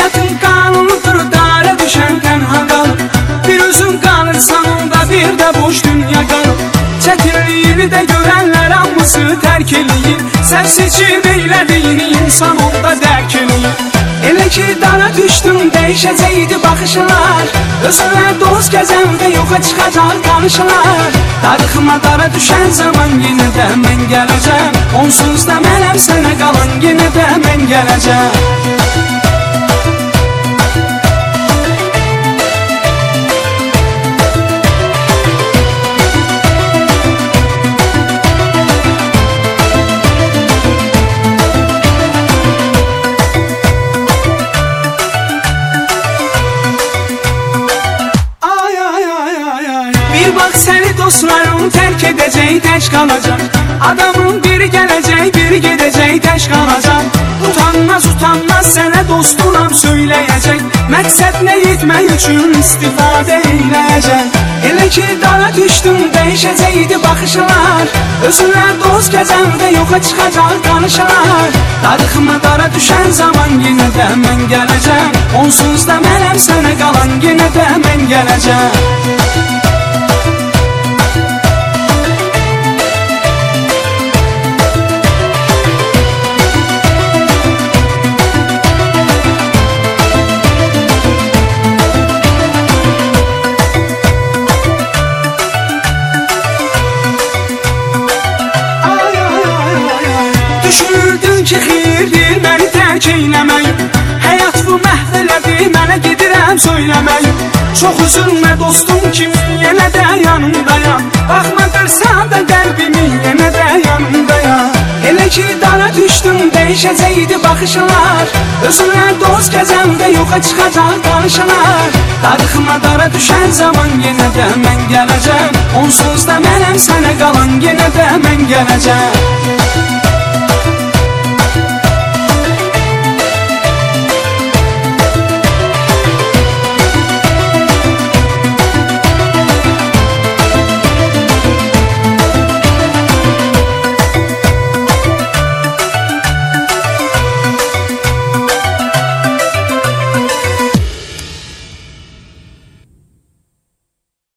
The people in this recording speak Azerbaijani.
Həyatın qanunudur, dara düşən tənha qalır. Bir özün qalırsan onda bir də boş dünya qalır. Çətinliyini də görənlər hamısı tərk eləyir. Sən seçim eylədiyini insan onda dərk eləyir. Elə ki dara düşdüm, dəyişəcəkdi baxışlar. Özünə dost gəzəndə yoxa çıxacaq danışlar. Darıxma dara düşən zaman yenə də mən gələcəm. Onsuz da mənəm sənə qalan, yenə də mən gələcəm. Bax səni dostlarım tərk edəcək, tək qalacaq. Adamın biri gələcək, biri gedəcək, tək qalacaq. Utanmaz sənə dostunam söyləyəcək. Məqsəd nə etmək üçün istifadə eyləyəcək. Elə ki dara düşdüm, dəyişəcəkdi baxışlar. Özünə dost gəzəndə yoxa çıxacaq danışlar. Darıxma dara düşən zaman yenə də mən gələcəm. Onsuz da mənəm sənə qalan, yenə də mən gələcəm. Ki xeyirdir məni tərk eyləmək. Həyat bu məhv elədi, mənə gedirəm söyləmək. Çox üzülmə dostum kimi, yenə də yanımdayam. Baxma qırsan da qəlbimi, yenə də yanımdayam. Elə ki dara düşdüm, dəyişəcəkdi baxışlar. Özünə dost gəzəndə yoxa çıxacaq danışlar. Darıxma dara düşən zaman yenə də mən gələcəm. Onsuz da mənəm sənə qalan, yenə də mən gələcəm.